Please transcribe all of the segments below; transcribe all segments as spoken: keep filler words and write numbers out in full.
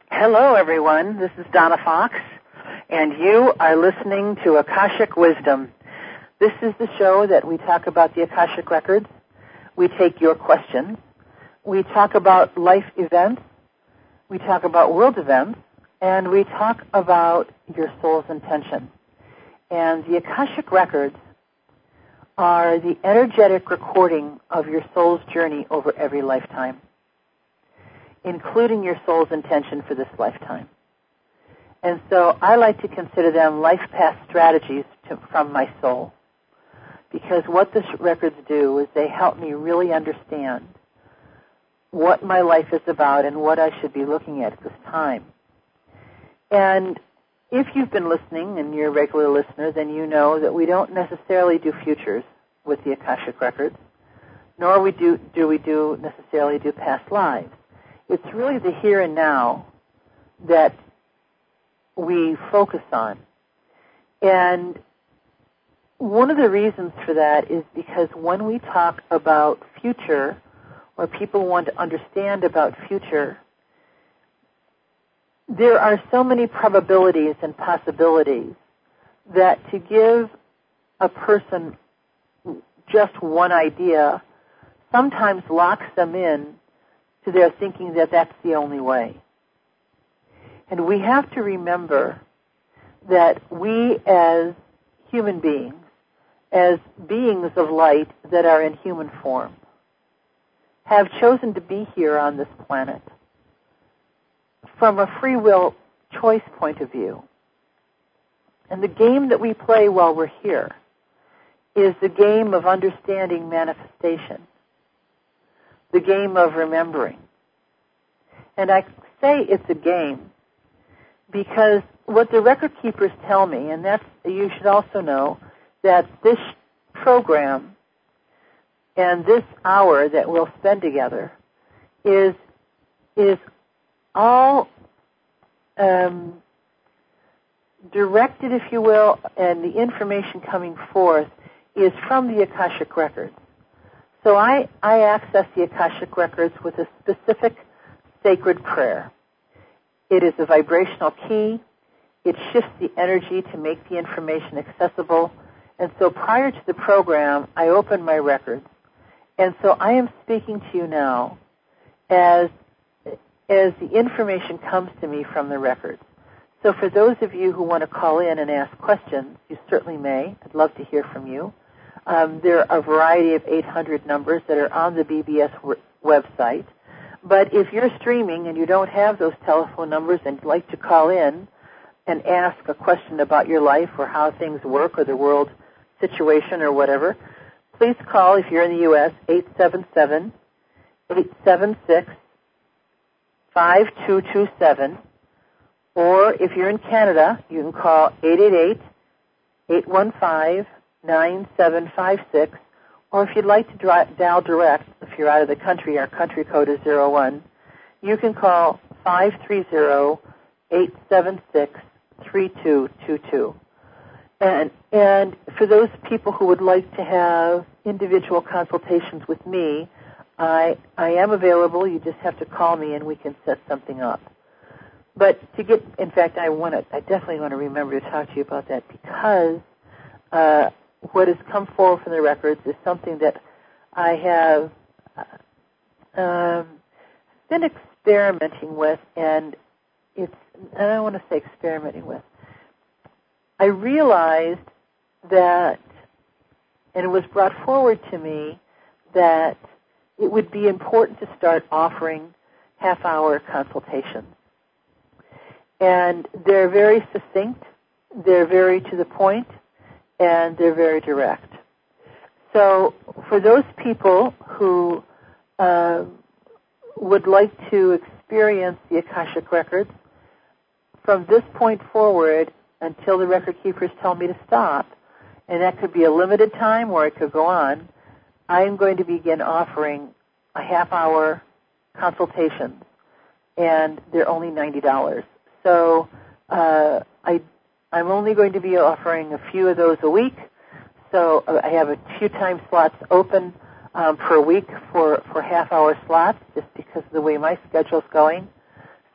Hello, everyone. This is Donna Fox, and you are listening to Akashic Wisdom. This is the show that we talk about the Akashic Records. We take your questions. We talk about life events. We talk about world events. And we talk about your soul's intention. And the Akashic Records are the energetic recording of your soul's journey over every lifetime, including your soul's intention for this lifetime. And so I like to consider them life path strategies to, from my soul, because what the records do is they help me really understand what my life is about and what I should be looking at at this time. And if you've been listening and you're a regular listener, then you know that we don't necessarily do futures with the Akashic Records, nor we do, do we do necessarily do past lives. It's really the here and now that we focus on. And one of the reasons for that is because when we talk about future, or people want to understand about future, there are so many probabilities and possibilities that to give a person just one idea sometimes locks them in to their thinking that that's the only way. And we have to remember that we as human beings, as beings of light that are in human form, have chosen to be here on this planet from a free will choice point of view. And the game that we play while we're here is the game of understanding manifestation, the game of remembering. And I say it's a game because what the record keepers tell me, and that's, you should also know that this program and this hour that we'll spend together is is all um, directed, if you will, and the information coming forth is from the Akashic Records. So I, I access the Akashic Records with a specific sacred prayer. It is a vibrational key. It shifts the energy to make the information accessible. And so prior to the program, I open my records. And so I am speaking to you now as as the information comes to me from the records. So for those of you who want to call in and ask questions, you certainly may. I'd love to hear from you. Um, there are a variety of eight hundred numbers that are on the B B S w- website. But if you're streaming and you don't have those telephone numbers and you'd like to call in and ask a question about your life or how things work or the world situation or whatever, please call, if you're in the U S, eight seven seven, eight seven six, five two two seven. Or if you're in Canada, you can call eight eight eight, eight one five, nine seven five six. Or if you'd like to dial direct, if you're out of the country, our country code is zero one, you can call five three zero, eight seven six, three two two two. And, and for those people who would like to have individual consultations with me, I, I am available. You just have to call me and we can set something up. But to get, in fact, I want to, I definitely want to remember to talk to you about that because uh, what has come forward from the records is something that I have uh, um, been experimenting with, and it's, I don't want to say experimenting with. I realized that, and it was brought forward to me, that it would be important to start offering half-hour consultations. And they're very succinct, they're very to the point, and they're very direct. So for those people who uh, would like to experience the Akashic Records, from this point forward until the record keepers tell me to stop, and that could be a limited time or it could go on, I am going to begin offering a half-hour consultations, and they're only ninety dollars. So uh, I, I'm only going to be offering a few of those a week. So uh, I have a few time slots open um, per week for, for half-hour slots, just because of the way my schedule's going.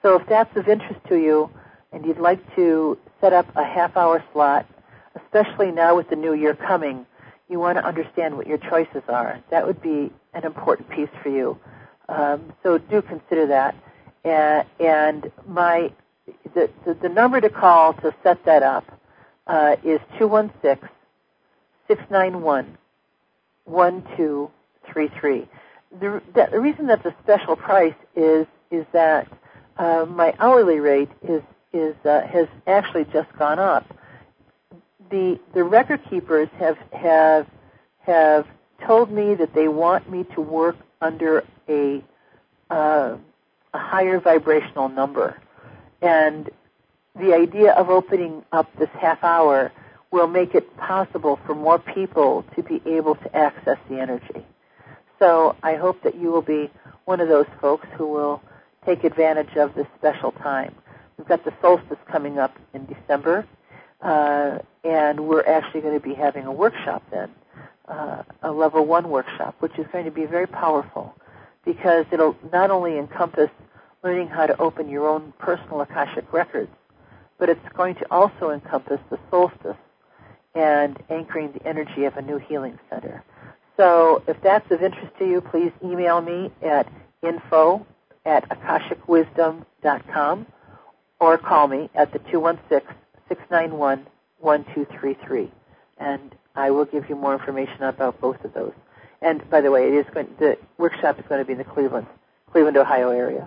So if that's of interest to you and you'd like to set up a half-hour slot, especially now with the new year coming, you want to understand what your choices are. That would be an important piece for you. Um, so do consider that. And, and my the, the, the number to call to set that up uh, is two one six, six nine one, one two three three. The, the, the reason that's a special price is is that uh, my hourly rate is is uh, has actually just gone up. The the record keepers have have have told me that they want me to work under a uh, a higher vibrational number, and the idea of opening up this half hour will make it possible for more people to be able to access the energy. So I hope that you will be one of those folks who will take advantage of this special time. We've got the solstice coming up in December, uh, and we're actually going to be having a workshop then, uh, a level one workshop, which is going to be very powerful because it'll not only encompass learning how to open your own personal Akashic records, but it's going to also encompass the solstice and anchoring the energy of a new healing center. So if that's of interest to you, please email me at info at akashic wisdom dot com or call me at the two one six, six nine one, one two three three, and I will give you more information about both of those. And by the way, it is going, the workshop is going to be in the Cleveland, Cleveland, Ohio area.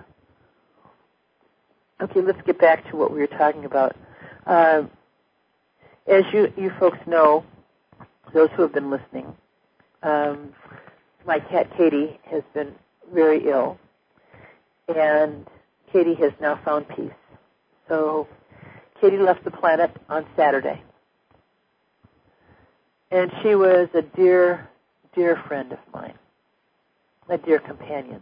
Okay, let's get back to what we were talking about. Uh, as you, you folks know, those who have been listening, um, my cat Katie has been very ill, and Katie has now found peace. So Katie left the planet on Saturday, and she was a dear, dear friend of mine, a dear companion.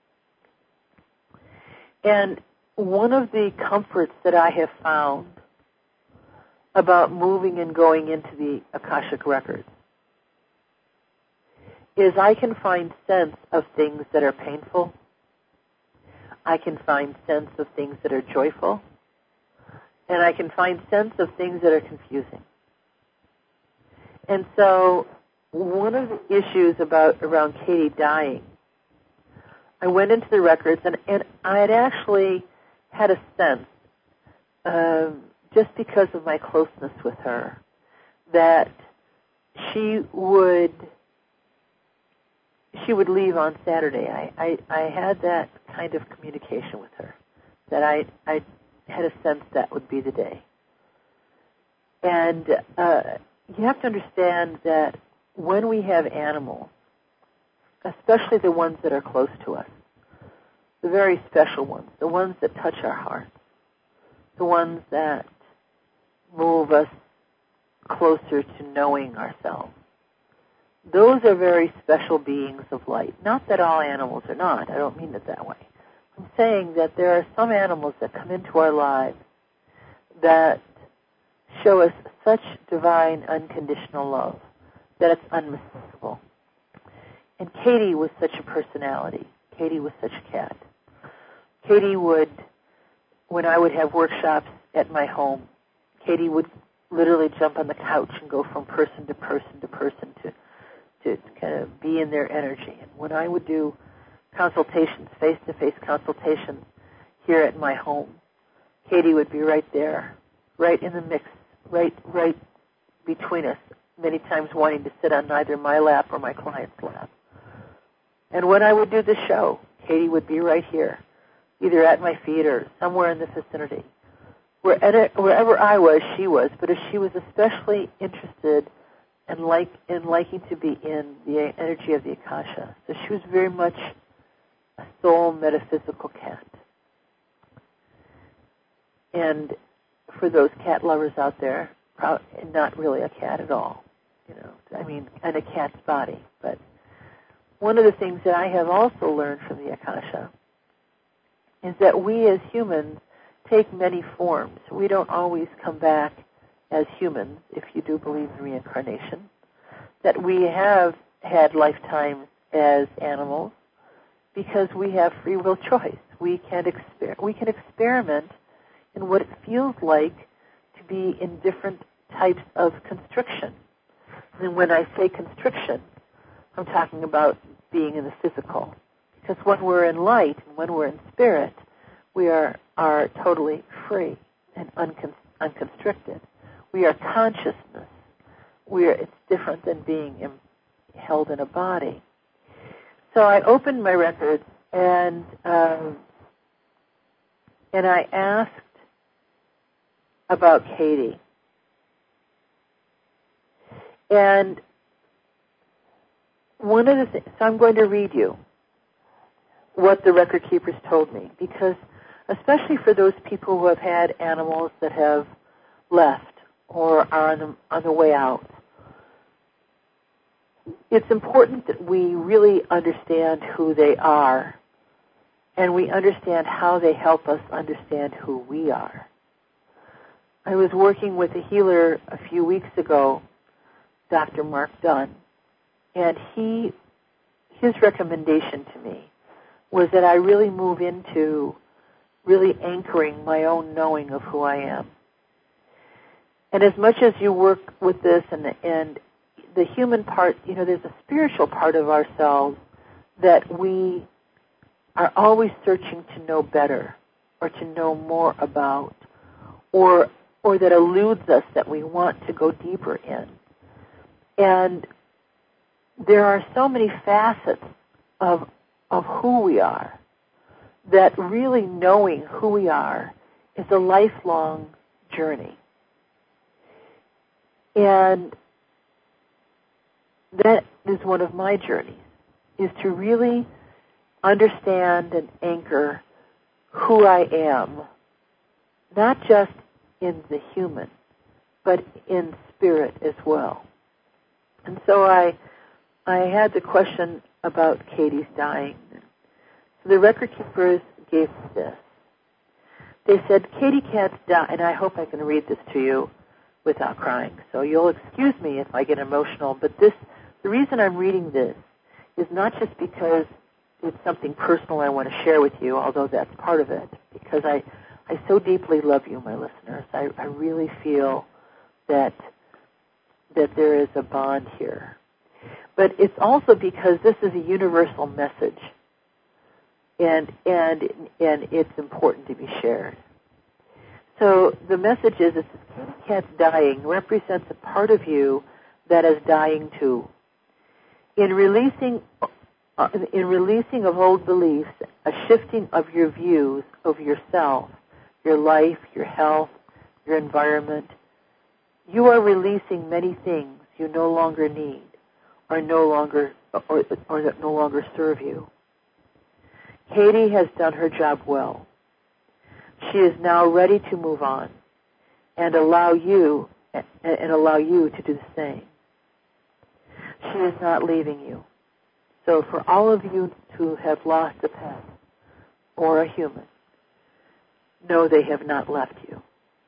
And one of the comforts that I have found about moving and going into the Akashic records is I can find sense of things that are painful. I can find sense of things that are joyful. And I can find sense of things that are confusing. And so one of the issues about around Katie dying, I went into the records and, and I had actually had a sense, uh, just because of my closeness with her, that she would she would leave on Saturday. I, I, I had that kind of communication with her, that I, I had a sense that would be the day. And uh, you have to understand that when we have animals, especially the ones that are close to us, the very special ones, the ones that touch our hearts, the ones that move us closer to knowing ourselves, those are very special beings of light. Not that all animals are not. I don't mean it that way. I'm saying that there are some animals that come into our lives that show us such divine, unconditional love that it's unmistakable. And Katie was such a personality. Katie was such a cat. Katie would, when I would have workshops at my home, Katie would literally jump on the couch and go from person to person to person to to kind of be in their energy. And when I would do consultations, face-to-face consultations here at my home, Katie would be right there, right in the mix, right right between us, many times wanting to sit on either my lap or my client's lap. And when I would do the show, Katie would be right here, either at my feet or somewhere in the vicinity. Wherever I was, she was, but if she was especially interested and like in liking to be in the energy of the Akasha. So she was very much a soul metaphysical cat. And for those cat lovers out there, not really a cat at all, you know, I mean, and a cat's body. But one of the things that I have also learned from the Akasha is that we as humans take many forms. We don't always come back as humans, if you do believe in reincarnation, that we have had lifetimes as animals because we have free will choice. we can exper- we can experiment in what it feels like to be in different types of constriction. And when I say constriction, I'm talking about being in the physical. Because when we're in light and when we're in spirit, we are, are totally free and uncon- unconstricted. We are consciousness. We are, it's different than being in, held in a body. So I opened my records and um, and I asked about Katie. And one of the things, so I'm going to read you what the record keepers told me, because especially for those people who have had animals that have left or are on the, on the way out, it's important that we really understand who they are and we understand how they help us understand who we are. I was working with a healer a few weeks ago, Doctor Mark Dunn, and he, his recommendation to me was that I really move into really anchoring my own knowing of who I am. And as much as you work with this and the, and the human part, you know, there's a spiritual part of ourselves that we are always searching to know better or to know more about, or or that eludes us, that we want to go deeper in. And there are so many facets of of who we are that really knowing who we are is a lifelong journey. And that is one of my journeys, is to really understand and anchor who I am, not just in the human, but in spirit as well. And so I I had the question about Katie's dying. So the record keepers gave me this. They said, Katie can't die, and I hope I can read this to you without crying. So you'll excuse me if I get emotional, but this, the reason I'm reading this is not just because it's something personal I want to share with you, although that's part of it, because I, I so deeply love you, my listeners. I, I really feel that that there is a bond here. But it's also because this is a universal message, and and and it's important to be shared. So the message is that the kitty cat's dying represents a part of you that is dying too. In releasing, uh, in releasing of old beliefs, a shifting of your views of yourself, your life, your health, your environment, you are releasing many things you no longer need, or no longer, or, or that no longer serve you. Katie has done her job well. She is now ready to move on and allow you and allow you to do the same. She is not leaving you. So for all of you who have lost a pet or a human, know they have not left you.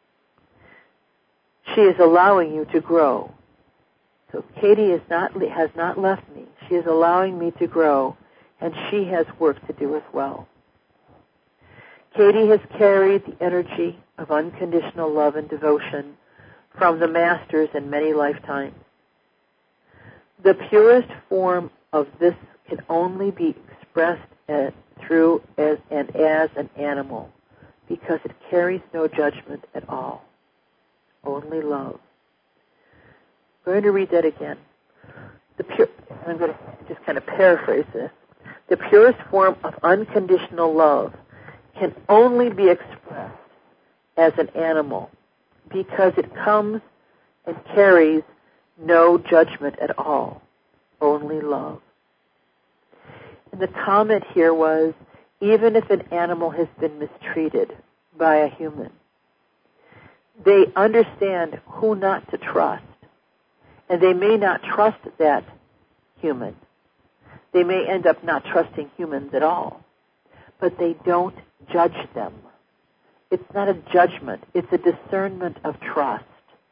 She is allowing you to grow. So Katie is not, has not left me. She is allowing me to grow, and she has work to do as well. Katie has carried the energy of unconditional love and devotion from the masters in many lifetimes. The purest form of this can only be expressed as, through as, and as an animal, because it carries no judgment at all, only love. I'm going to read that again. The pure, I'm going to just kind of paraphrase this. The purest form of unconditional love can only be expressed as an animal, because it comes and carries no judgment at all, only love. And the comment here was, even if an animal has been mistreated by a human, they understand who not to trust, and they may not trust that human. They may end up not trusting humans at all, but they don't judge them. It's not a judgment. It's a discernment of trust.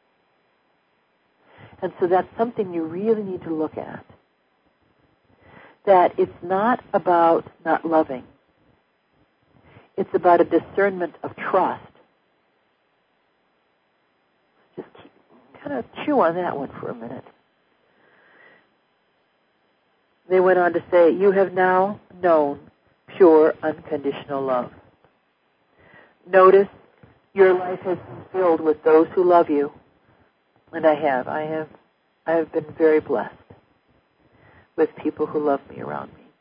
And so that's something you really need to look at. That it's not about not loving. It's about a discernment of trust. Just keep, kind of chew on that one for a minute. They went on to say, you have now known pure, unconditional love. Notice your life has been filled with those who love you. And I have. I have I have been very blessed with people who love me around me.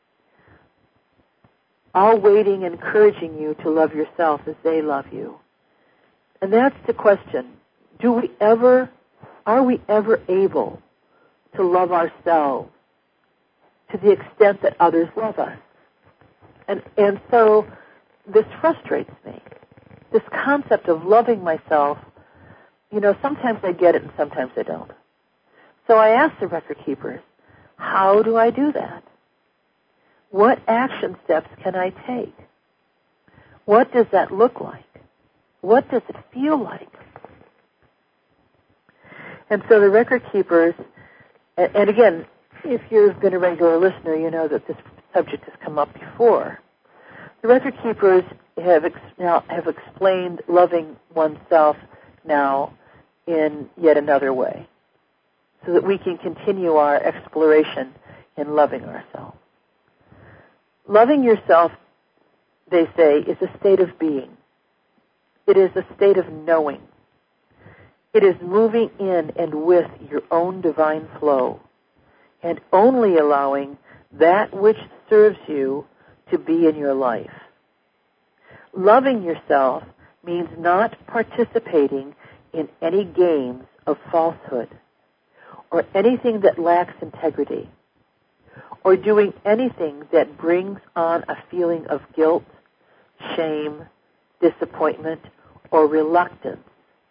All waiting and encouraging you to love yourself as they love you. And that's the question. Do we ever, are we ever able to love ourselves to the extent that others love us? And and so this frustrates me. This concept of loving myself, you know, sometimes I get it and sometimes I don't. So I ask the record keepers, how do I do that? What action steps can I take? What does that look like? What does it feel like? And so the record keepers, and, and again, if you've been a regular listener, you know that this subject has come up before. The record keepers have ex- now have explained loving oneself now in yet another way, so that we can continue our exploration in loving ourselves. Loving yourself, they say, is a state of being. It is a state of knowing. It is moving in and with your own divine flow, and only allowing that which serves you to be in your life. Loving yourself means not participating in any games of falsehood, or anything that lacks integrity, or doing anything that brings on a feeling of guilt, shame, disappointment, or reluctance.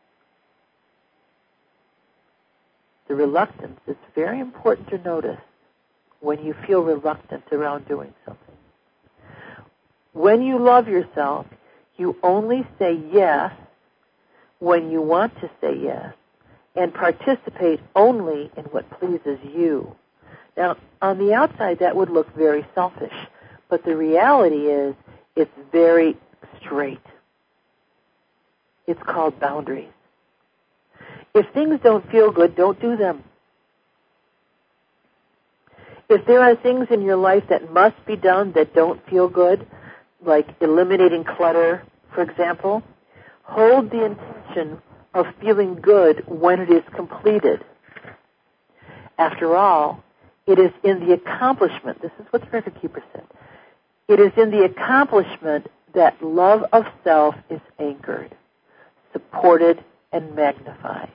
The reluctance is very important to notice when you feel reluctant around doing something. When you love yourself, you only say yes when you want to say yes, and participate only in what pleases you. Now, on the outside, that would look very selfish, but the reality is it's very straight. It's called boundaries. If things don't feel good, don't do them. If there are things in your life that must be done that don't feel good, like eliminating clutter, for example, hold the intention of feeling good when it is completed. After all, it is in the accomplishment, this is what the record keeper said, it is in the accomplishment that love of self is anchored, supported, and magnified.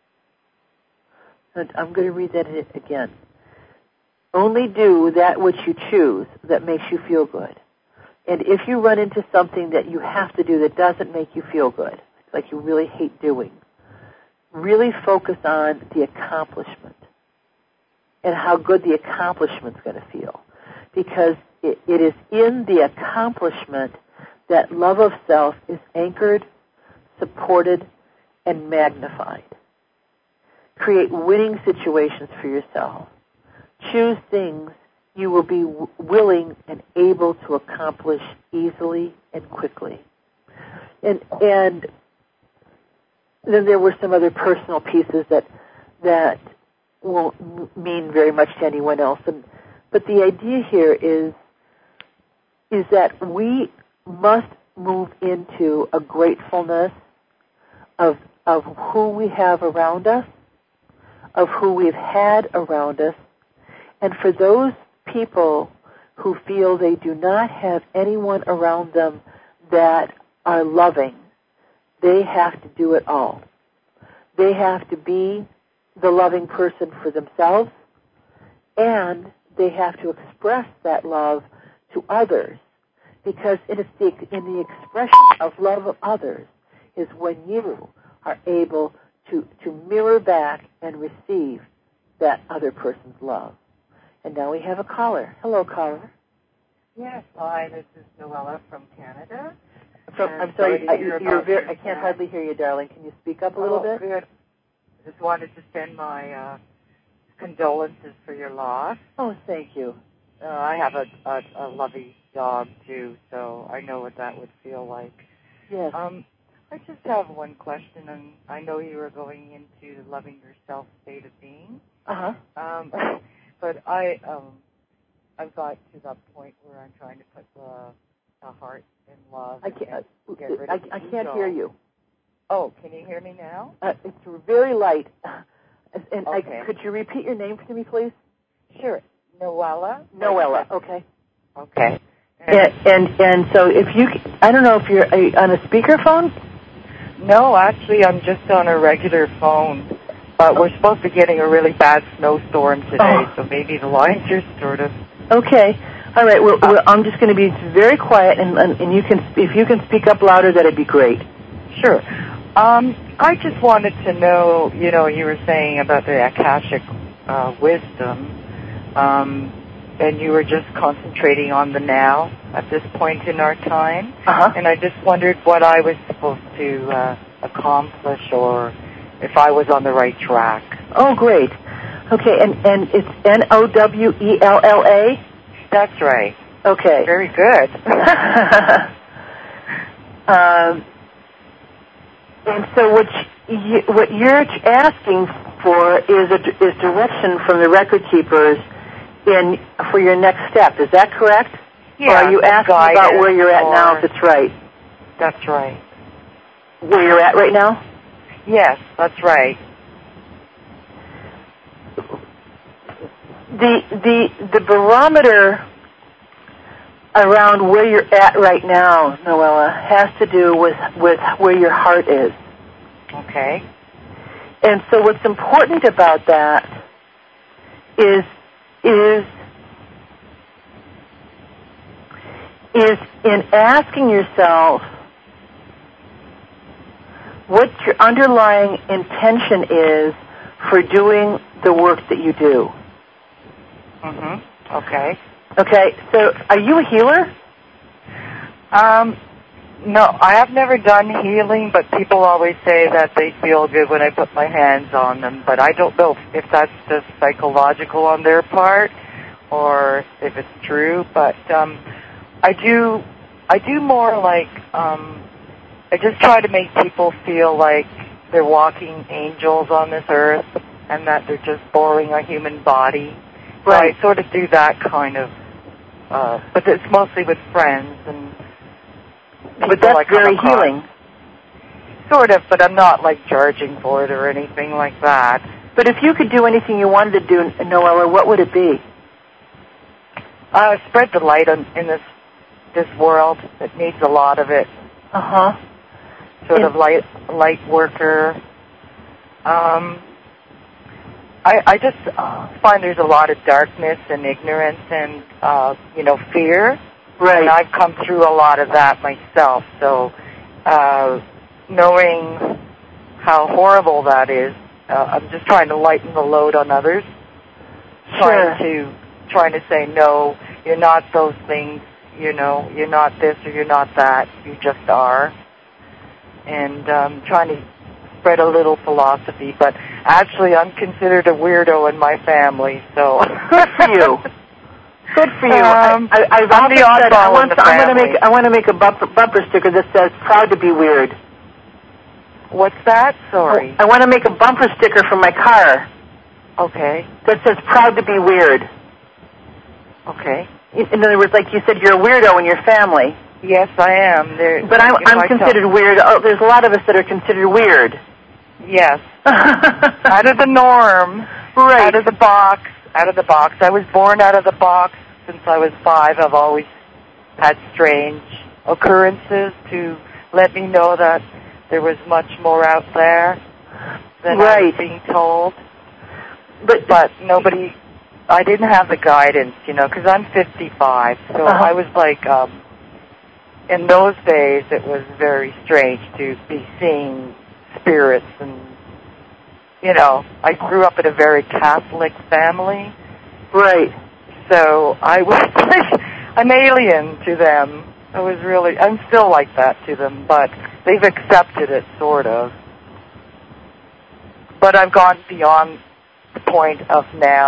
And I'm going to read that again. Only do that which you choose that makes you feel good. And if you run into something that you have to do that doesn't make you feel good, like you really hate doing, really focus on the accomplishment and how good the accomplishment's going to feel. Because it, it is in the accomplishment that love of self is anchored, supported, and magnified. Create winning situations for yourself. Choose things you will be w- willing and able to accomplish easily and quickly. And and then there were some other personal pieces that that won't m- mean very much to anyone else. And, but the idea here is is that we must move into a gratefulness of of who we have around us, of who we've had around us, and for those people who feel they do not have anyone around them that are loving, they have to do it all. They have to be the loving person for themselves, and they have to express that love to others, because it is the, in the expression of love of others is when you are able to, to mirror back and receive that other person's love. And now we have a caller. Hello, caller. Yes, hi, this is Noella from Canada. From, I'm sorry, I, you're very, I can't hardly hear you, darling. Can you speak up a little oh, bit? Good. Just wanted to send my uh, condolences for your loss. Oh, thank you. uh, I have a, a, a lovey dog, too, so I know what that would feel like. Yes. Um, I just have one question, and I know you were going into the loving yourself state of being. Uh-huh. Um, but I, um, I've got to that point where I'm trying to put the, the heart in love. I can't, and get rid I, of the I can't ego. hear you. Oh, can you hear me now? Uh, it's very light. And Okay. I, could you repeat your name to me, please? Sure. Noella? Noella, okay. Okay. And, and and so if you, I don't know if you're uh, on a speakerphone? No, actually, I'm just on a regular phone. But we're supposed to be getting a really bad snowstorm today, oh. so maybe the lines are sort of... Okay. All right. Well, uh, I'm just going to be very quiet, and, and and you can, if you can speak up louder, that'd be great. Sure. Um, I just wanted to know, you know, you were saying about the Akashic uh, wisdom, um, and you were just concentrating on the now at this point in our time. Uh-huh. And I just wondered what I was supposed to uh, accomplish, or if I was on the right track. Oh, great. Okay, and, and it's N O W E L L A? That's right. Okay. Very good. um, and so what you, what you're asking for is a, is direction from the record keepers in for your next step. Is that correct? Yeah. Or are you asking about where you're at now, if it's right? That's right. Where you're at right now? Yes, that's right. The the the barometer around where you're at right now, Noella, has to do with, with where your heart is. Okay. And so what's important about that is is is in asking yourself what your underlying intention is for doing the work that you do. Mm-hmm. Okay. Okay, so are you a healer? Um, no, I have never done healing, but people always say that they feel good when I put my hands on them, but I don't know if that's just psychological on their part or if it's true, but um, I do I do more like, um, I just try to make people feel like they're walking angels on this earth and that they're just borrowing a human body. Right. So I sort of do that kind of, uh, but it's mostly with friends and people. But that's I come very across. healing. Sort of, but I'm not like charging for it or anything like that. But if you could do anything you wanted to do, Noella, what would it be? Uh, spread the light on, in this this world that needs a lot of it. Uh-huh. Sort in- of light light worker. Um, I, I just uh, find there's a lot of darkness and ignorance and, uh, you know, fear. Right. And I've come through a lot of that myself. So uh, knowing how horrible that is, uh, I'm just trying to lighten the load on others. Sure. Trying to, trying to say, no, you're not those things, you know, you're not this or you're not that, you just are. And um, trying to spread a little philosophy, but actually I'm considered a weirdo in my family, so... Good for you. Good for you. Um, I, I, I've I'm often the said I oddball want, in the I'm going to family. make I want to make a bumper, bumper sticker that says "Proud to be weird." What's that? Sorry. I want to make a bumper sticker for my car Okay. that says "Proud to be weird." Okay. In, in other words, like you said, you're a weirdo in your family. Yes, I am. There, But I'm, I'm considered weird. Oh, there's a lot of us that are considered weird. Yes. Out of the norm. Right. Out of the box. Out of the box. I was born out of the box since I was five. I've always had strange occurrences to let me know that there was much more out there than right. I was being told. But, but nobody, I didn't have the guidance, you know, because I'm fifty-five. So uh-huh. I was like, um, in those days it was very strange to be seeing spirits and, you know, I grew up in a very Catholic family. Right. So I was like, I'm alien to them. I was really, I'm still like that to them, but they've accepted it, sort of. But I've gone beyond the point of now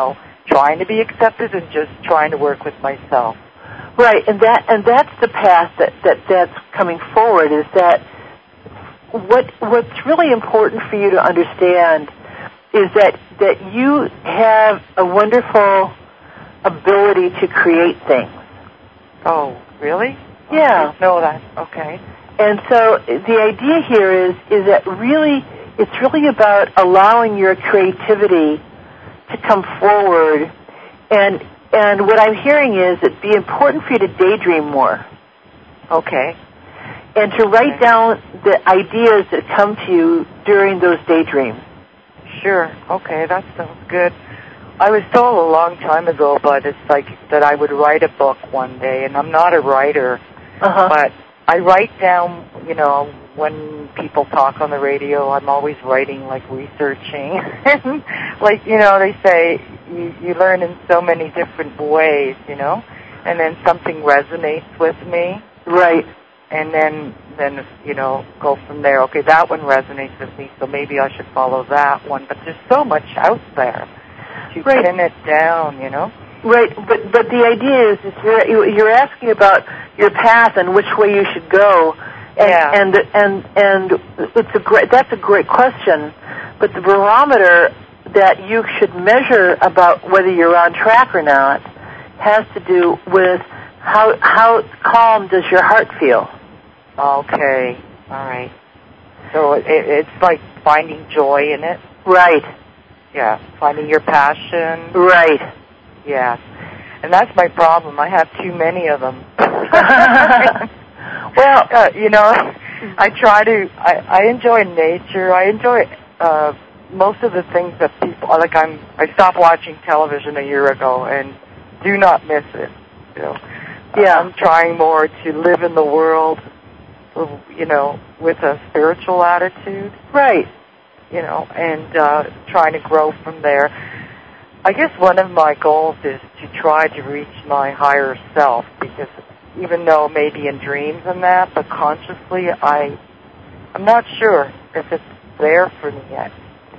trying to be accepted and just trying to work with myself. Right, and that and that's the path that, that that's coming forward, is that what what's really important for you to understand is that, that you have a wonderful ability to create things. Oh, really? Yeah. I didn't know that. Okay. And so the idea here is is that really it's really about allowing your creativity to come forward, and and what I'm hearing is it'd be important for you to daydream more. Okay. And to write okay. down the ideas that come to you during those daydreams. Sure. Okay, that sounds good. I was told a long time ago by a psychic that I would write a book one day, and I'm not a writer, uh-huh. but I write down, you know, when people talk on the radio, I'm always writing, like researching. Like, you know, they say you, you learn in so many different ways, you know, and then something resonates with me. Right. And then, then you know, go from there. Okay, that one resonates with me, so maybe I should follow that one. But there's so much out there to right. pin it down, you know. Right, but but the idea is, is you're you're asking about your path and which way you should go, and yeah. and and and it's a great that's a great question, but the barometer that you should measure about whether you're on track or not has to do with how how calm does your heart feel. Okay, all right. So it, it's like finding joy in it. Right. Yeah, finding your passion. Right. Yes. And that's my problem. I have too many of them. Well, uh, you know, I try to, I, I enjoy nature. I enjoy uh, most of the things that people, like I'm, I stopped watching television a year ago and do not miss it. You know, yeah. I'm trying more to live in the world, you know, with a spiritual attitude. Right. You know, and uh, trying to grow from there. I guess one of my goals is to try to reach my higher self, because even though maybe in dreams and that, but consciously I, I'm not sure if it's there for me yet.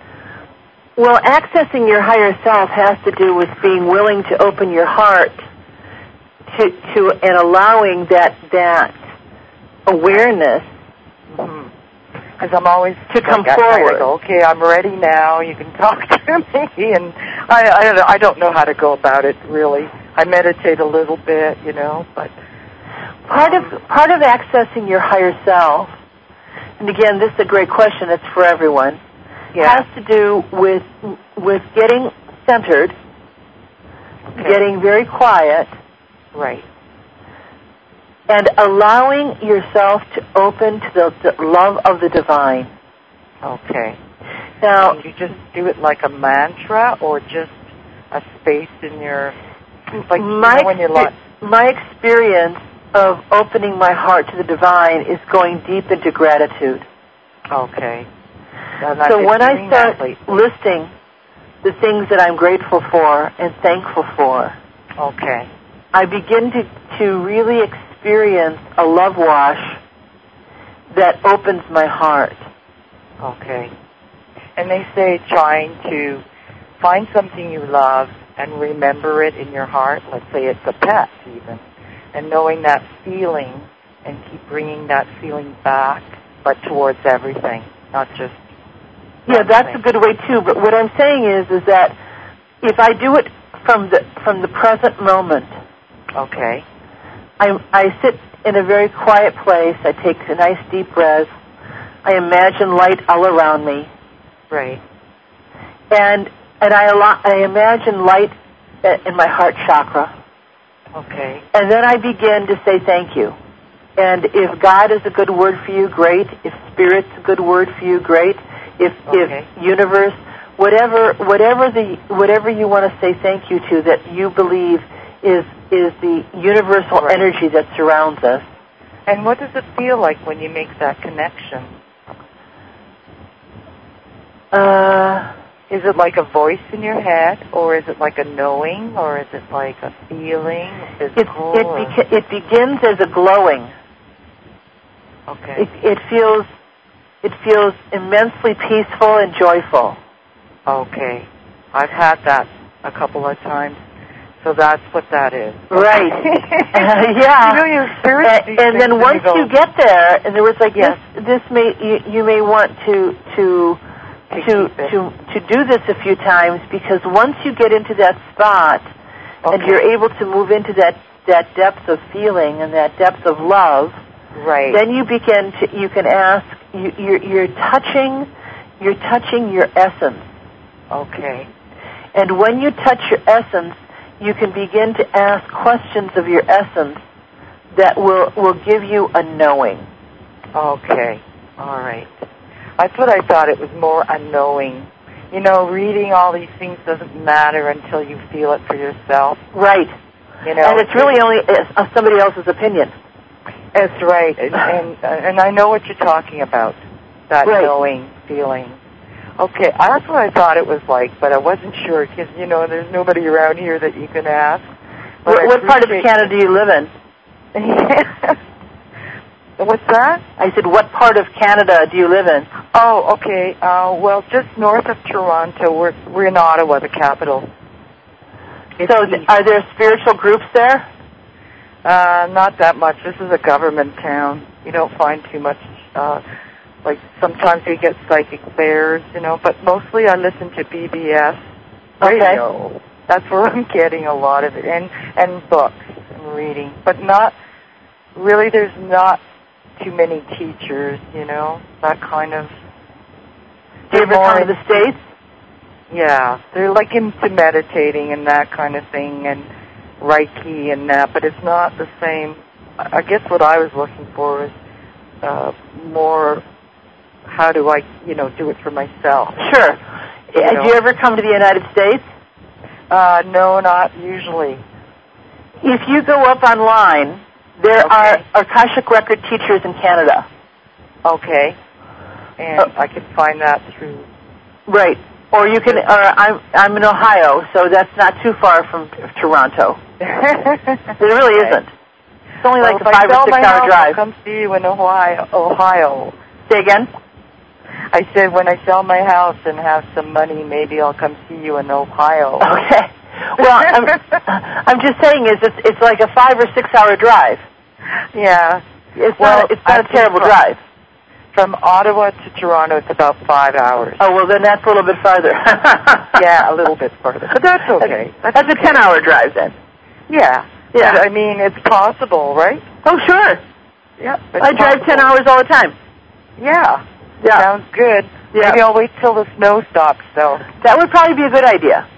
Well, accessing your higher self has to do with being willing to open your heart to, to and allowing that that awareness. Mm-hmm. Because I'm always to come like, forward. I go, okay, I'm ready now. You can talk to me, and I, I, I don't know how to go about it really. I meditate a little bit, you know, but part um, of part of accessing your higher self, and again, this is a great question. It's for everyone. Yeah. Has to do with with getting centered, okay. getting very quiet, right. and allowing yourself to open to the, the love of the divine. Okay. Now, and you just do it like a mantra, or just a space in your, like my, you know, when you're like, my experience of opening my heart to the divine is going deep into gratitude. Okay. So when I start listing the things that I'm grateful for and thankful for, okay, I begin to, to really experience a love wash that opens my heart. Okay. And they say trying to find something you love and remember it in your heart. Let's say it's a pet even. And knowing that feeling and keep bringing that feeling back, but towards everything, not just Yeah, that's a good way too. But what I'm saying is, is that if I do it from the from the present moment, okay, I I sit in a very quiet place. I take a nice deep breath. I imagine light all around me. Right. And and I I imagine light in my heart chakra. Okay. And then I begin to say thank you. And if God is a good word for you, great. If Spirit's a good word for you, great. If okay. if universe, whatever whatever the whatever you want to say thank you to that you believe is is the universal right. energy that surrounds us. And what does it feel like when you make that connection? Uh, is it like a voice in your head, or is it like a knowing, or is it like a feeling, physical? It it, beca- it begins as a glowing. Okay. It it feels it feels immensely peaceful and joyful. Okay. I've had that a couple of times. So that's what that is. Right. uh, yeah. You know, you and, and then once you, you get there, and there was like yes. this, this may you, you may want to to to to to do this a few times, because once you get into that spot okay. and you're able to move into that that depth of feeling and that depth of love, right? Then you begin to you can ask you, you're, you're touching you're touching your essence. Okay. And when you touch your essence, you can begin to ask questions of your essence that will, will give you a knowing. Okay. All right. That's what I thought. It was more a knowing. You know, reading all these things doesn't matter until you feel it for yourself. Right. You know, and it's really only uh, somebody else's opinion. That's right. And, and, and I know what you're talking about, that right. knowing feeling. Okay, that's what I thought it was like, but I wasn't sure because, you know, there's nobody around here that you can ask. What, what part of Canada do you live in? What's that? I said, what part of Canada do you live in? Oh, okay. Uh, well, just north of Toronto. We're, we're in Ottawa, the capital. It's so th- are there spiritual groups there? Uh, not that much. This is a government town. You don't find too much... Uh, Like, sometimes we get psychic fairs, you know, but mostly I listen to B B S radio. Okay. That's where I'm getting a lot of it, and, and books and reading. But not, really, there's not too many teachers, you know, that kind of... Do you ever come to the States? Yeah, they're like into meditating and that kind of thing, and Reiki and that, but it's not the same. I guess what I was looking for is uh, more... How do I, you know, do it for myself? Sure. You know? Do you ever come to the United States? Uh, no, not usually. If you go up online, there okay. are Akashic Record teachers in Canada. Okay. And uh, I can find that through... Right. Or you can, or I'm, I'm in Ohio, so that's not too far from Toronto. It really okay. isn't. It's only well, like a five or six hour house, drive. I'll come see you in Ohio. Ohio. Say again? I said when I sell my house and have some money, maybe I'll come see you in Ohio. Okay. Well, I'm, I'm just saying is it's, it's like a five or six hour drive. Yeah. It's well, not, it's not a terrible from, drive. From Ottawa to Toronto, it's about five hours. Oh, well, then that's a little bit farther. Yeah, a little bit farther. But that's okay. That's, that's that's okay. a ten hour drive then. Yeah. Yeah. But, I mean, it's possible, right? Oh, sure. Yeah. I drive ten hours all the time. Yeah. Yeah. Sounds good. Yeah. Maybe I'll wait till the snow stops, though. That would probably be a good idea.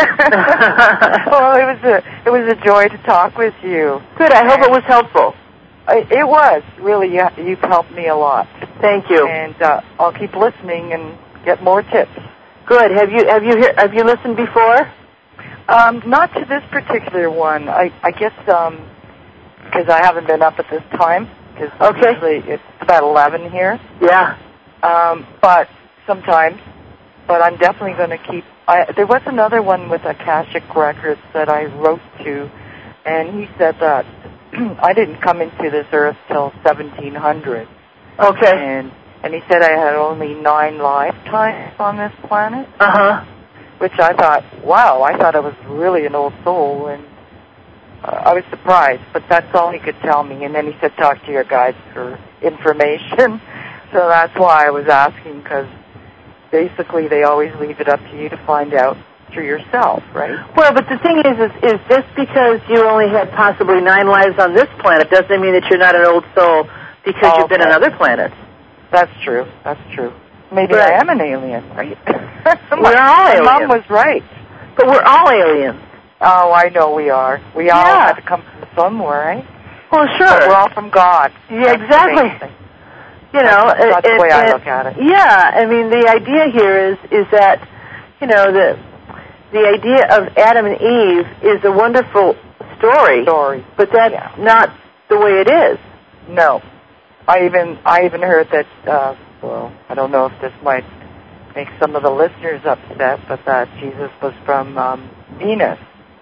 Well, it was a it was a joy to talk with you. Good. I hope it was helpful. It, it was really. You, you've helped me a lot. Thank you. And uh, I'll keep listening and get more tips. Good. Have you have you hear, have you listened before? Um, not to this particular one. I I guess um because I haven't been up at this time. Because okay. usually it's about eleven here. Yeah. Um, but sometimes, but I'm definitely going to keep, I, there was another one with Akashic Records that I wrote to, and he said that I didn't come into this earth till seventeen hundred. Okay. And, and he said I had only nine lifetimes on this planet. Uh-huh. Which I thought, wow, I thought I was really an old soul, and uh, I was surprised, but that's all he could tell me. And then he said, talk to your guides for information. So that's why I was asking, because basically they always leave it up to you to find out through yourself, right? Well, but the thing is, is, is just because you only had possibly nine lives on this planet doesn't mean that you're not an old soul because oh, you've been okay. on other planets. That's true. That's true. Maybe right. I am an alien, right? We're all aliens. My mom was right. But we're all aliens. Oh, I know we are. We all yeah. have to come from somewhere, right? Well, sure. But we're all from God. Yeah, that's exactly. You know, that's, that's it, the way it, I look at it. Yeah, I mean, the idea here is is that, you know, the the idea of Adam and Eve is a wonderful story, story. but that's yeah. not the way it is. No, I even I even heard that. Uh, well, I don't know if this might make some of the listeners upset, but that Jesus was from um, Venus.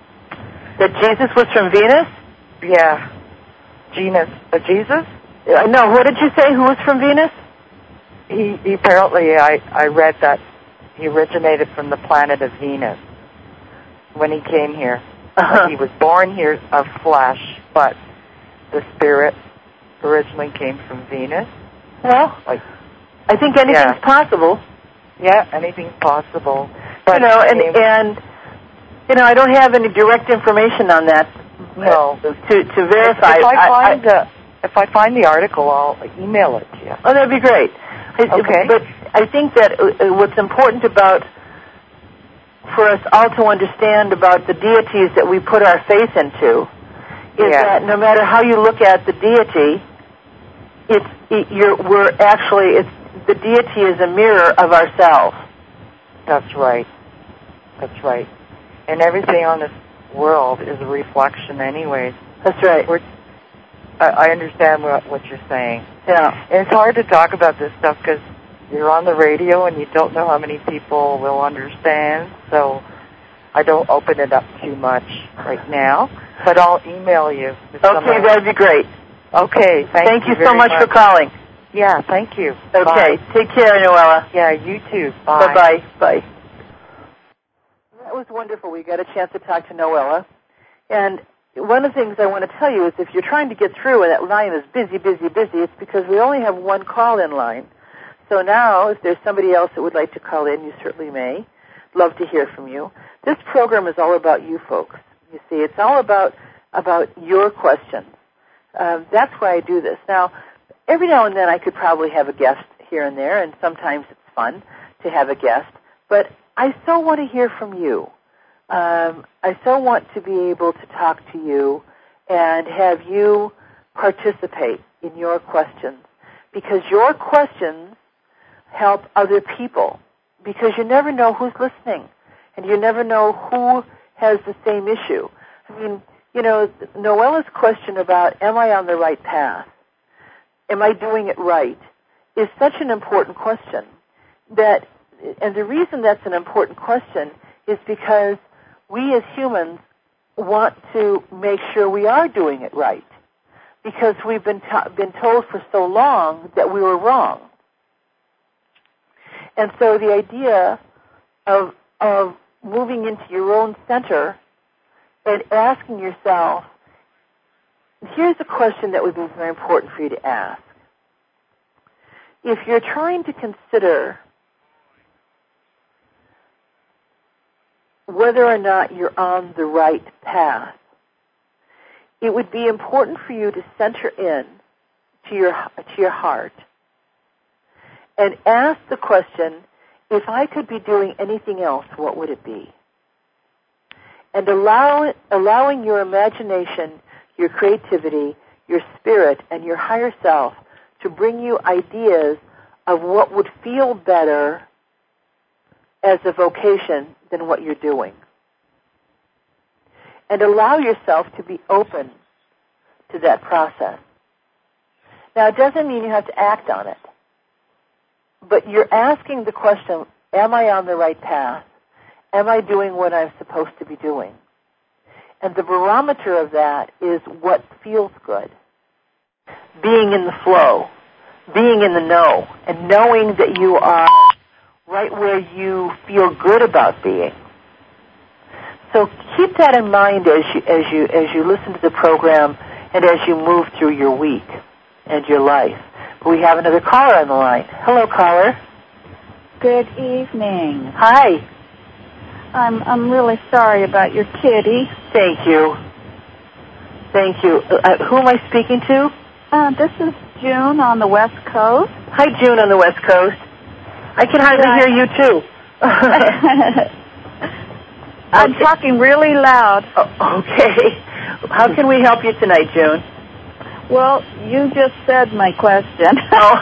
That Jesus was from Venus? Yeah, Venus. Uh, Jesus? Uh, no, what did you say? Who was from Venus? He, he apparently, I, I read that he originated from the planet of Venus. when he came here. Uh-huh. Like he was born here of flesh, but the spirit originally came from Venus. Well, like, I think anything's yeah. possible. Yeah, anything's possible. But, you know, and, I mean, and, you know, I don't have any direct information on that no. to, to verify. If, if I find I, I, the if I find the article, I'll email it to you. Oh, that'd be great. I, Okay. But I think that uh, what's important about, for us all to understand about the deities that we put our faith into, is yeah. that no matter how you look at the deity, it's it, you're, we're actually it's the deity is a mirror of ourselves. That's right. That's right. And everything on this world is a reflection, anyways. That's right. We're, I, I understand what, what you're saying. Yeah. And it's hard to talk about this stuff because you're on the radio and you don't know how many people will understand. So I don't open it up too much right now. But I'll email you. Okay, that'd be great. Okay, thank, thank you, you so much, much for calling. Yeah, thank you. Okay, Bye. Take care, Noella. Yeah, you too. Bye. Bye-bye. Bye. That was wonderful. We got a chance to talk to Noella. And one of the things I want to tell you is if you're trying to get through and that line is busy, busy, busy, it's because we only have one call-in line. So now, if there's somebody else that would like to call in, you certainly may. Love to hear from you. This program is all about you folks. You see, it's all about about your questions. Um, that's why I do this. Now, every now and then I could probably have a guest here and there, and sometimes it's fun to have a guest. But I so want to hear from you. Um, I so want to be able to talk to you and have you participate in your questions, because your questions help other people, because you never know who's listening, and you never know who has the same issue. I mean, you know, Noella's question about, am I on the right path? Am I doing it right? Is such an important question that, and the reason that's an important question is because we as humans want to make sure we are doing it right, because we've been to- been told for so long that we were wrong. And so the idea of of moving into your own center and asking yourself, here's a question that would be very important for you to ask. If you're trying to consider whether or not you're on the right path, it would be important for you to center in to your to your heart and ask the question, if I could be doing anything else, what would it be? And allow, allowing your imagination, your creativity, your spirit, and your higher self to bring you ideas of what would feel better as a vocation than what you're doing. And allow yourself to be open to that process. Now, it doesn't mean you have to act on it, but you're asking the question, am I on the right path? Am I doing what I'm supposed to be doing? And the barometer of that is what feels good. Being in the flow, being in the know, and knowing that you are right where you feel good about being. So keep that in mind as you as you as you listen to the program and as you move through your week and your life. We have another caller on the line. Hello, caller. Good evening. Hi. I'm I'm really sorry about your kitty. Thank you. Thank you. Uh, who am I speaking to? Uh, this is June on the West Coast. Hi, June on the West Coast. I can hardly Hi. hear you, too. I'm Okay. talking really loud. Oh, okay. How can we help you tonight, June? Well, you just said my question. Oh.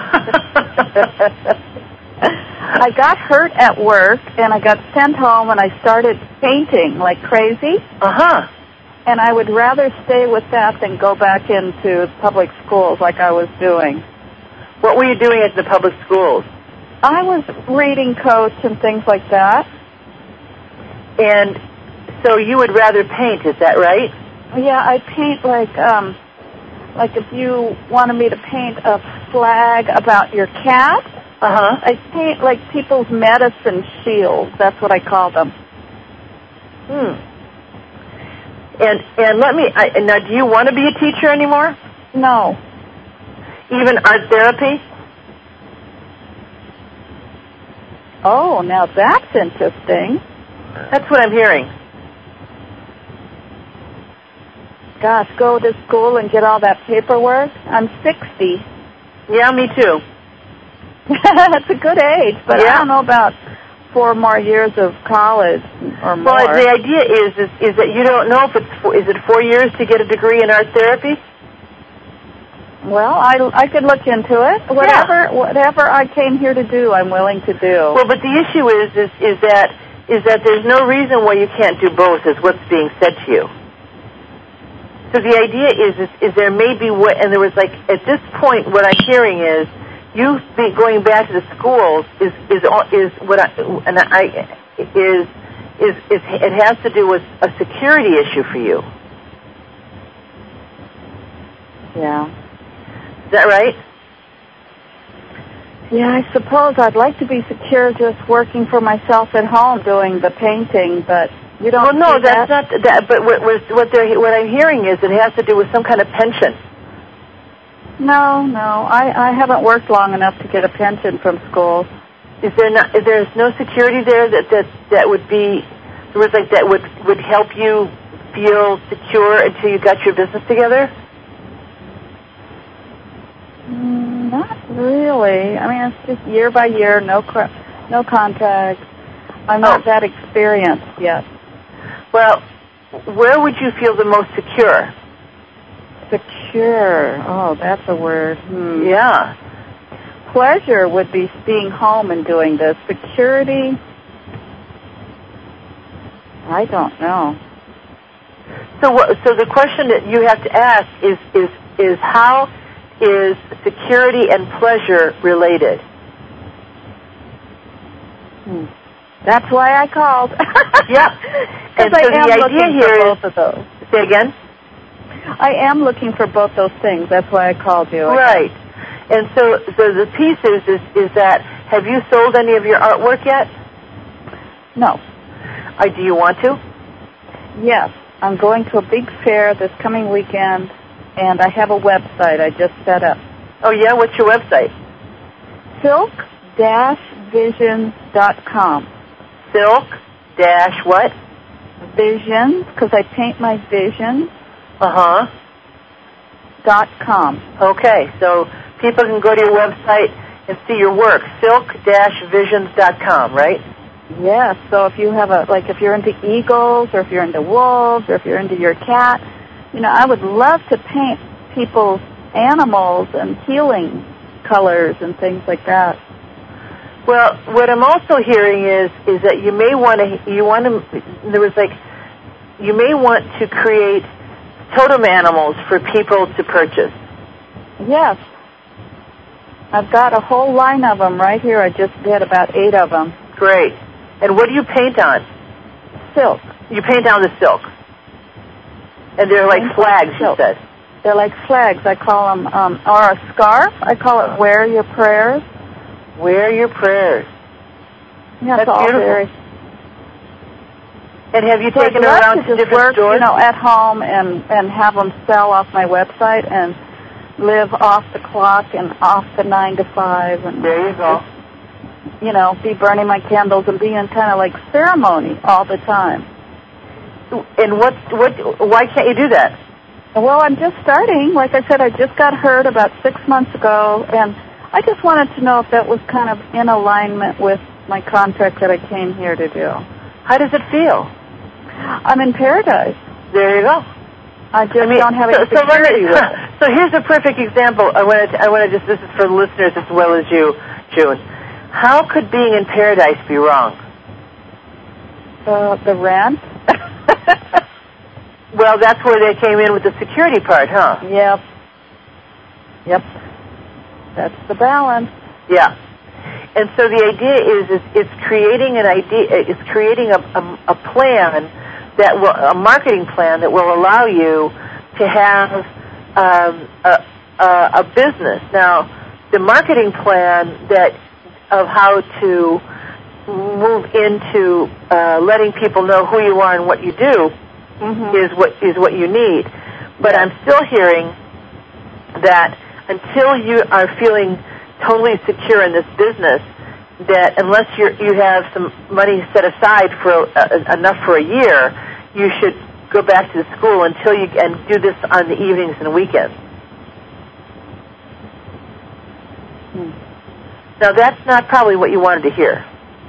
I got hurt at work, and I got sent home, and I started painting like crazy. Uh-huh. And I would rather stay with that than go back into public schools like I was doing. What were you doing at the public schools? I was reading codes and things like that. And so you would rather paint, is that right? Yeah, I paint like, um, like if you wanted me to paint a flag about your cat, Uh-huh. I paint like people's medicine shields. That's what I call them. Hmm. And and let me. I, now, do you want to be a teacher anymore? No. Even art therapy? Oh, now that's interesting. That's what I'm hearing. Gosh, go to school and get all that paperwork? I'm sixty. Yeah, me too. That's a good age, but yeah. I don't know about four more years of college or more. Well, the idea is, is is that you don't know if it's four, is it four years to get a degree in art therapy? Well, I, I could look into it. Whatever yeah. whatever I came here to do, I'm willing to do. Well, but the issue is is is that is that there's no reason why you can't do both, is what's being said to you. So the idea is is, is there may be what, and there was like at this point what I'm hearing is you be going back to the schools is is is what I and I is is is it has to do with a security issue for you. Yeah. Is that right? Yeah, I suppose I'd like to be secure just working for myself at home doing the painting, but you don't. Well, no, see that's that? not that. But what what what, they're, what I'm hearing is it has to do with some kind of pension. No, no, I I haven't worked long enough to get a pension from school. Is there not? Is there's no security there that that that would be there was like that would would help you feel secure until you got your business together? Mm, not really. I mean, it's just year by year, no cr- no contract. I'm not oh. that experienced yet. Well, where would you feel the most secure? Secure. Oh, that's a word. Hmm. Yeah. Pleasure would be being home and doing this. Security, I don't know. So, what, so the question that you have to ask is is is how is security and pleasure related? Hmm. That's why I called. Yeah. And so I am the idea here for is both of those. Say again. I am looking for both those things. That's why I called you. Right. And so, so the piece is, is is that have you sold any of your artwork yet? No. Uh, do you want to? Yes. I'm going to a big fair this coming weekend, and I have a website I just set up. Oh, yeah? What's your website? silk dash visions dot com. Silk dash what? Visions, because I paint my visions. Uh-huh. Dot com. Okay, so people can go to your website and see your work. silk dash visions dot com, right? Yes, so if you have a, like if you're into eagles, or if you're into wolves, or if you're into your cat, you know, I would love to paint people's animals and healing colors and things like that. Well, what I'm also hearing is is that you may want to, you want to, there was like, you may want to create totem animals for people to purchase. Yes. I've got a whole line of them right here. I just did about eight of them. Great. And what do you paint on? Silk. You paint on the silk. And they're like flags, you said. They're like flags. I call them, um, or a scarf. I call it Wear Your Prayers. Wear Your Prayers. Yeah, That's all beautiful. Very... And have you so taken I'd her love around to to just different work, stores? you know, at home and, and have them sell off my website and live off the clock and off the nine to five. And there you go. Just, you know, be burning my candles and be in kind of like ceremony all the time. And what, what, why can't you do that? Well, I'm just starting. Like I said, I just got hurt about six months ago, and I just wanted to know if that was kind of in alignment with my contract that I came here to do. How does it feel? I'm in paradise. There you go. I just I mean, don't have so, any so let security me, with it. So here's a perfect example. I want to, I want to just, this is for the listeners as well as you, June. How could being in paradise be wrong? Uh, the rent? Well, that's where they came in with the security part, huh? Yep. Yep. That's the balance. Yeah. And so the idea is, is it's creating an idea, it's creating a, a, a plan that will, a marketing plan that will allow you to have um, a, a, a business. Now, the marketing plan that of how to move into uh, letting people know who you are and what you do mm-hmm. is what is what you need. But I'm still hearing that until you are feeling totally secure in this business, that unless you you have some money set aside for uh, enough for a year, you should go back to the school until you and do this on the evenings and weekends. Hmm. Now that's not probably what you wanted to hear.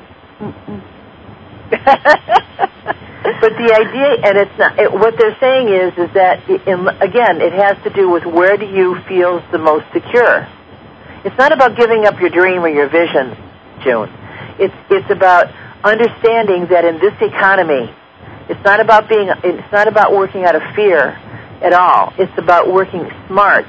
But the idea, and it's not, it, what they're saying is, is that, in, again, it has to do with where do you feel the most secure. It's not about giving up your dream or your vision, June. It's it's about understanding that in this economy, it's not about being, it's not about working out of fear at all. It's about working smart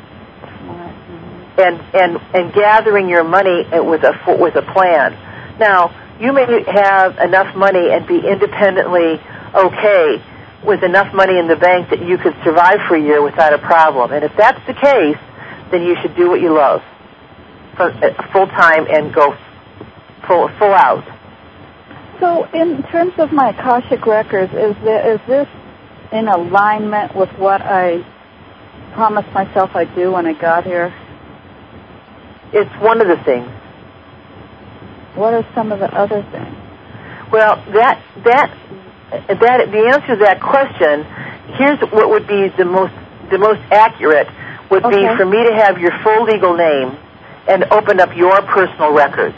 and and and gathering your money with a with a plan. Now, you may have enough money and be independently okay with enough money in the bank that you could survive for a year without a problem. And if that's the case, then you should do what you love full time and go full full out. So, in terms of my Akashic records, is there, is this in alignment with what I promised myself I'd do when I got here? It's one of the things. What are some of the other things? Well, that that that the answer to that question, here's what would be the most the most accurate would okay. be for me to have your full legal name and open up your personal records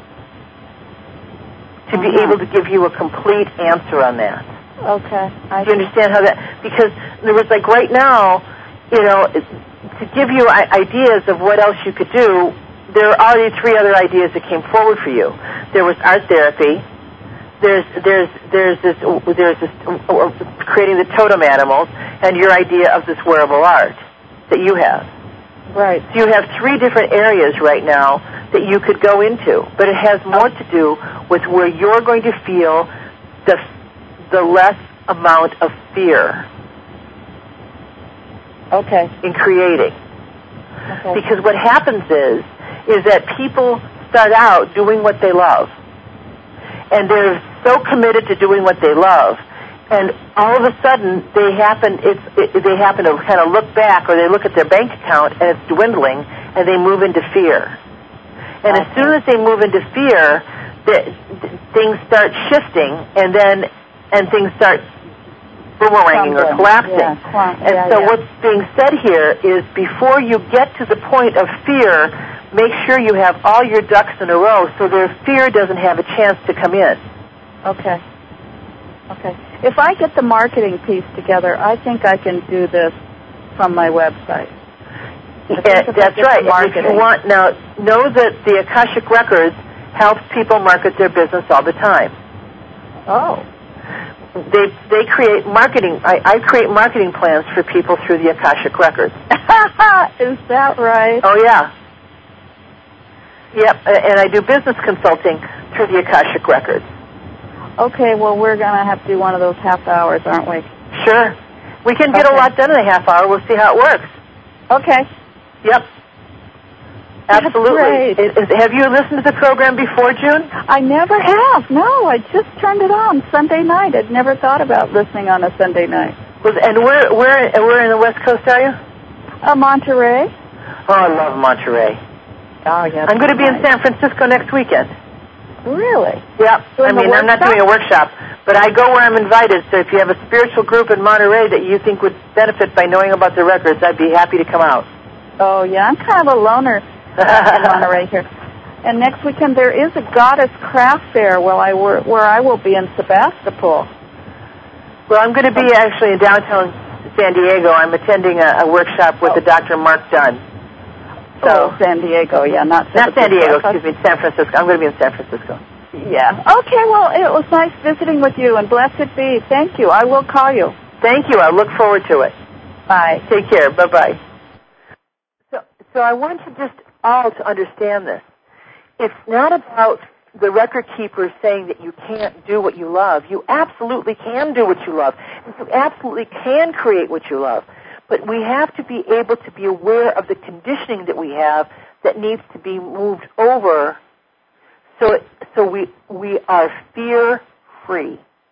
to be uh-huh. able to give you a complete answer on that. Okay. I Do you understand how that? Because there was like right now, you know, to give you ideas of what else you could do. There are already three other ideas that came forward for you. There was art therapy. There's there's there's this there's this uh, creating the totem animals, and your idea of this wearable art that you have. Right. So you have three different areas right now that you could go into, but it has more to do with where you're going to feel the the less amount of fear. Okay. In creating. Okay. Because what happens is is that people start out doing what they love. And they're so committed to doing what they love. And all of a sudden, they happen it's it, they happen to kind of look back, or they look at their bank account, and it's dwindling, and they move into fear. And okay. as soon as they move into fear, the, the, things start shifting, and then and things start boomeranging or collapsing. Yeah, cl- and yeah, so yeah. what's being said here is before you get to the point of fear, make sure you have all your ducks in a row so their fear doesn't have a chance to come in. Okay. Okay. If I get the marketing piece together, I think I can do this from my website. Yeah, that's right. If you want, now, know that the Akashic Records helps people market their business all the time. Oh. They they create marketing. I, I create marketing plans for people through the Akashic Records. Is that right? Oh, yeah. Yep, and I do business consulting through the Akashic Records. Okay, well, we're going to have to do one of those half hours, aren't we? Sure. We can get okay. a lot done in a half hour. We'll see how it works. Okay. Yep. Absolutely. That's great. Is, have you listened to the program before, June? I never have. No, I just turned it on Sunday night. I'd never thought about listening on a Sunday night. Was, and where, where, where in the West Coast are you? Uh, Monterey. Oh, I love Monterey. Oh, yeah. I'm going to be nice. in San Francisco next weekend. Really? Yep. Doing I mean, I'm not doing a workshop, but I go where I'm invited. So if you have a spiritual group in Monterey that you think would benefit by knowing about the records, I'd be happy to come out. Oh, yeah. I'm kind of a loner uh, in Monterey here. And next weekend there is a Goddess Craft Fair where I, were, where I will be in Sebastopol. Well, I'm going to be actually in downtown San Diego. I'm attending a, a workshop with oh. the Doctor Mark Dunn. So, oh, San Diego, yeah, not San Not San Diego, excuse me, San Francisco. I'm going to be in San Francisco. Yeah. Okay, well, it was nice visiting with you, and blessed be. Thank you. I will call you. Thank you. I look forward to it. Bye. Take care. Bye-bye. So, so I want you just all to understand this. It's not about the record keeper saying that you can't do what you love. You absolutely can do what you love. You absolutely can create what you love. But we have to be able to be aware of the conditioning that we have that needs to be moved over so it, so we we are fear-free.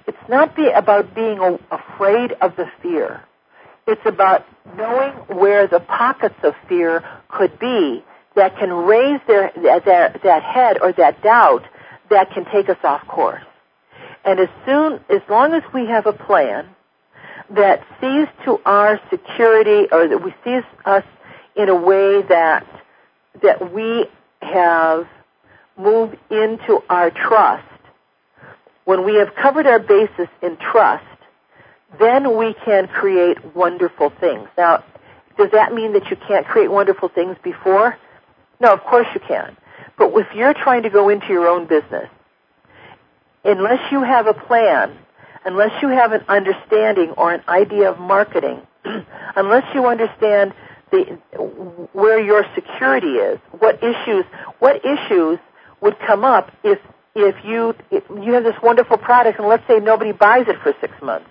It's not be about being a, afraid of the fear. It's about knowing where the pockets of fear could be that can raise their, that, that head or that doubt that can take us off course. And as soon, as long as we have a plan that sees to our security, or that we sees us in a way that that we have moved into our trust, when we have covered our bases in trust, then we can create wonderful things. Now, does that mean that you can't create wonderful things before? No, of course you can. But if you're trying to go into your own business, unless you have a plan, unless you have an understanding or an idea of marketing, unless you understand the, where your security is, what issues, what issues would come up if if you if you have this wonderful product and let's say nobody buys it for six months.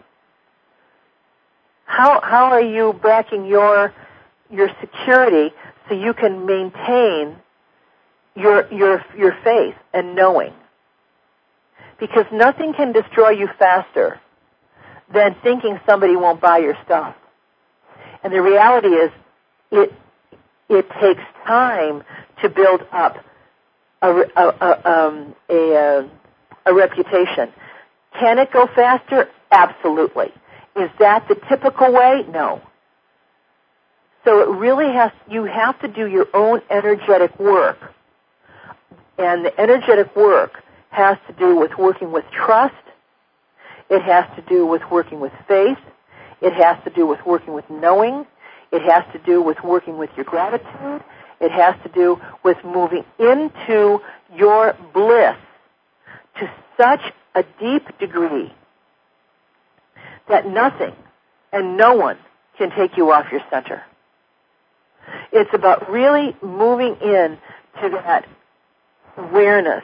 How how are you backing your your security so you can maintain your your your faith and knowing? Because nothing can destroy you faster than thinking somebody won't buy your stuff. And the reality is, it it takes time to build up a a a, um, a, a reputation. Can it go faster? Absolutely. Is that the typical way? No. So it really has. You have to do your own energetic work, and the energetic work has to do with working with trust. It has to do with working with faith. It has to do with working with knowing. It has to do with working with your gratitude. It has to do with moving into your bliss to such a deep degree that nothing and no one can take you off your center. It's about really moving in to that awareness.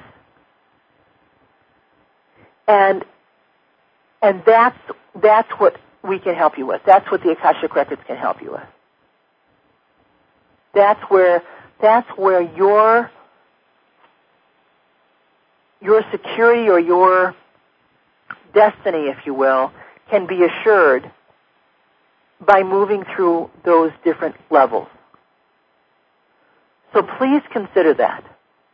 And and that's that's what we can help you with. That's what the Akashic Records can help you with. That's where that's where your your security or your destiny, if you will, can be assured by moving through those different levels. So please consider that.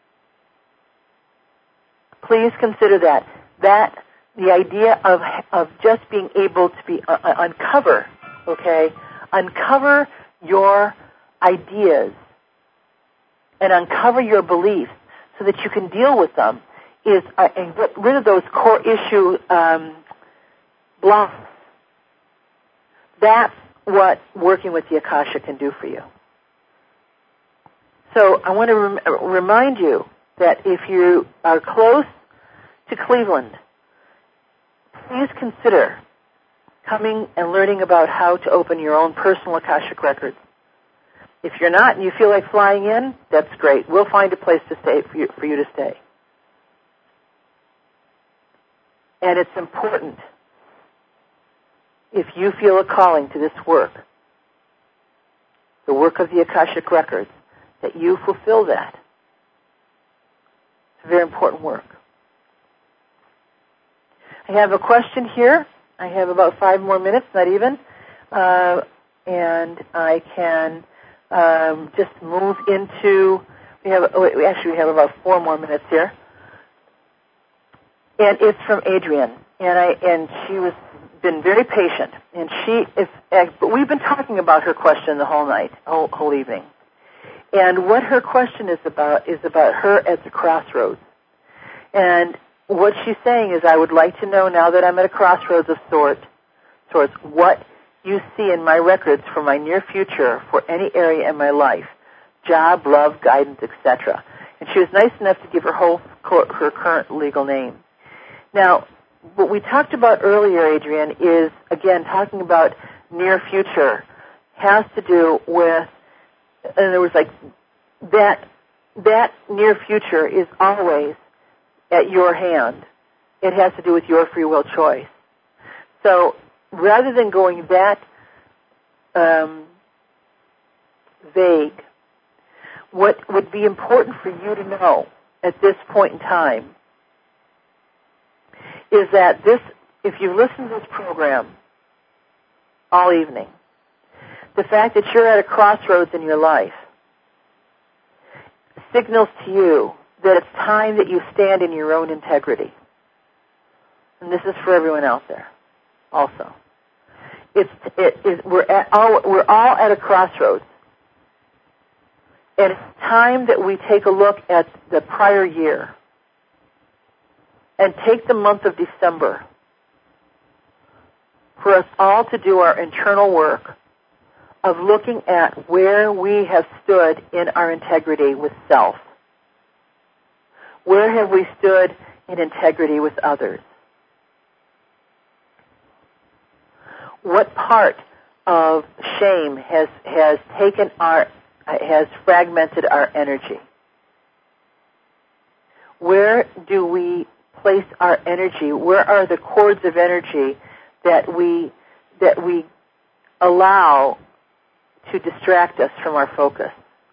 Please consider that. That the idea of of just being able to be uh, uncover, okay, uncover your ideas and uncover your beliefs so that you can deal with them is uh, and get rid of those core issue um, blocks. That's what working with the Akasha can do for you. So I want to rem- remind you that if you are close to Cleveland, please consider coming and learning about how to open your own personal Akashic Records. If you're not and you feel like flying in, that's great. We'll find a place to stay for you, for you to stay. And it's important, if you feel a calling to this work, the work of the Akashic Records, that you fulfill that. It's a very important work. I have a question here. I have about five more minutes, not even. Uh, and I can um, just move into, we have, oh, wait, actually we have about four more minutes here. And it's from Adrienne. And I, and she was been very patient. And she is, but we've been talking about her question the whole night, whole, whole evening. And what her question is about is about her at the crossroads. And what she's saying is, I would like to know, now that I'm at a crossroads of sort, sorts, what you see in my records for my near future for any area in my life, job, love, guidance, et cetera. And she was nice enough to give her whole her current legal name. Now, what we talked about earlier, Adrienne, is again talking about near future has to do with, and there was like that that near future is always at your hand. It has to do with your free will choice. So rather than going that um, vague, what would be important for you to know at this point in time is that this if you've listened to this program all evening, the fact that you're at a crossroads in your life signals to you that it's time that you stand in your own integrity. And this is for everyone out there also. It's, it is, we're, at all, we're all at a crossroads. And it's time that we take a look at the prior year and take the month of December for us all to do our internal work of looking at where we have stood in our integrity with self. Where have we stood in integrity with others? What part of shame has, has taken our, has fragmented our energy? Where do we place our energy? Where are the cords of energy that we, that we allow to distract us from our focus?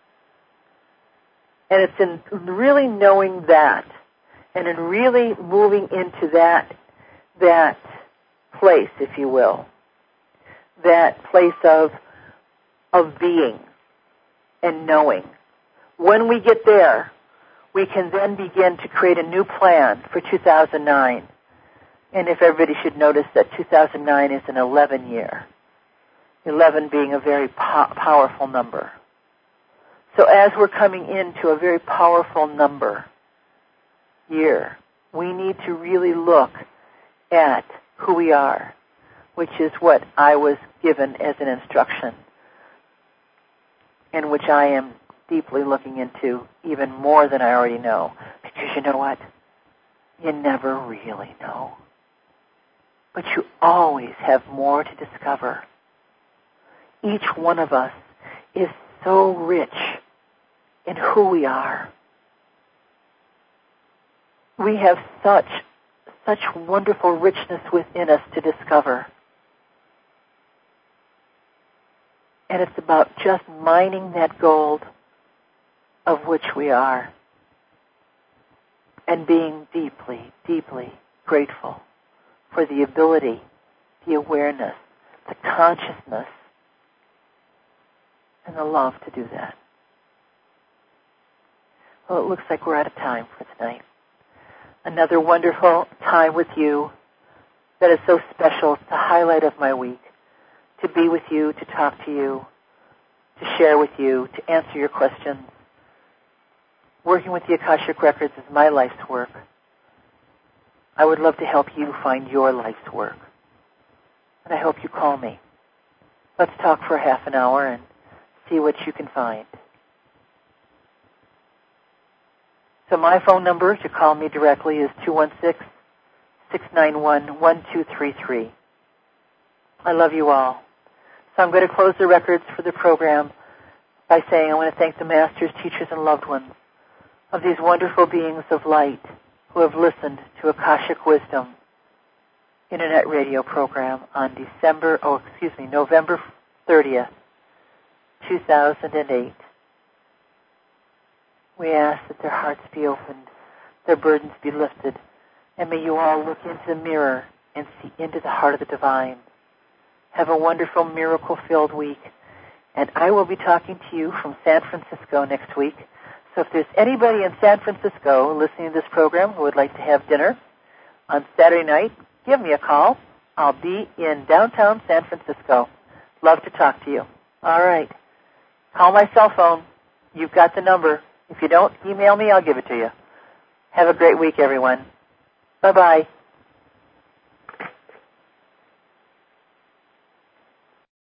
And it's in really knowing that and in really moving into that, that place, if you will, that place of, of being and knowing. When we get there, we can then begin to create a new plan for two thousand nine. And if everybody should notice that two thousand nine is an eleven year, eleven being a very po- powerful number. So as we're coming into a very powerful number year, we need to really look at who we are, which is what I was given as an instruction, and which I am deeply looking into even more than I already know. Because you know what? You never really know. But you always have more to discover. Each one of us is so rich in who we are. We have such, such wonderful richness within us to discover. And it's about just mining that gold of which we are and being deeply, deeply grateful for the ability, the awareness, the consciousness, and the love to do that. Well, it looks like we're out of time for tonight. Another wonderful time with you that is so special. It's the highlight of my week. To be with you, to talk to you, to share with you, to answer your questions. Working with the Akashic Records is my life's work. I would love to help you find your life's work. And I hope you call me. Let's talk for half an hour and see what you can find. So my phone number to call me directly is two one six, six nine one, one two three three. I love you all. So I'm going to close the records for the program by saying I want to thank the masters, teachers, and loved ones of these wonderful beings of light who have listened to Akashic Wisdom Internet radio program on December, oh, excuse me, November thirtieth, two thousand eight. We ask that their hearts be opened, their burdens be lifted, and may you all look into the mirror and see into the heart of the divine. Have a wonderful, miracle-filled week. And I will be talking to you from San Francisco next week. So if there's anybody in San Francisco listening to this program who would like to have dinner on Saturday night, give me a call. I'll be in downtown San Francisco. Love to talk to you. All right. Call my cell phone. You've got the number. If you don't, email me. I'll give it to you. Have a great week, everyone. Bye-bye.